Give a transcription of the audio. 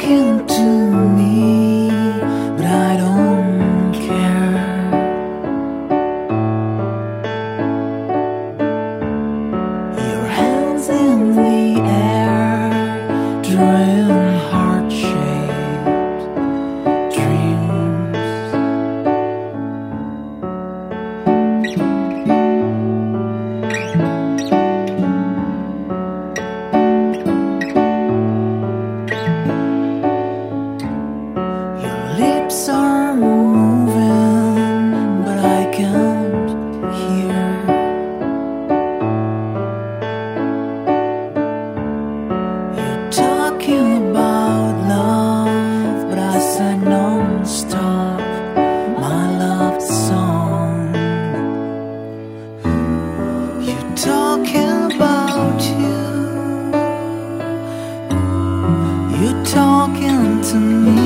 talking to me, but I don't care. Your hands in the air, drawing heart-shaped dreams. Lips are moving, but I can't hear. You're talking about love, but I sang non-stop my love song. You're talking about you. You're talking to me.